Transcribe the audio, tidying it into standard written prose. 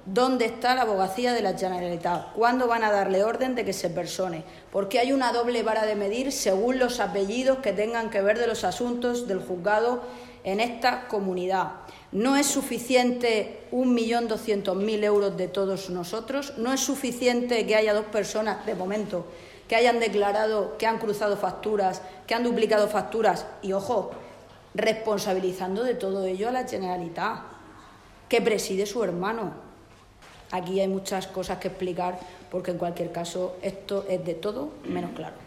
¿Dónde está la abogacía de la Generalitat? ¿Cuándo van a darle orden de que se persone? Porque hay una doble vara de medir según los apellidos que tengan que ver de los asuntos del juzgado en esta comunidad. No es suficiente 1.200.000 euros de todos nosotros, no es suficiente que haya 2 personas, de momento, que hayan declarado que han cruzado facturas, que han duplicado facturas y, ojo, responsabilizando de todo ello a la Generalitat, que preside su hermano. Aquí hay muchas cosas que explicar porque, en cualquier caso, esto es de todo menos claro.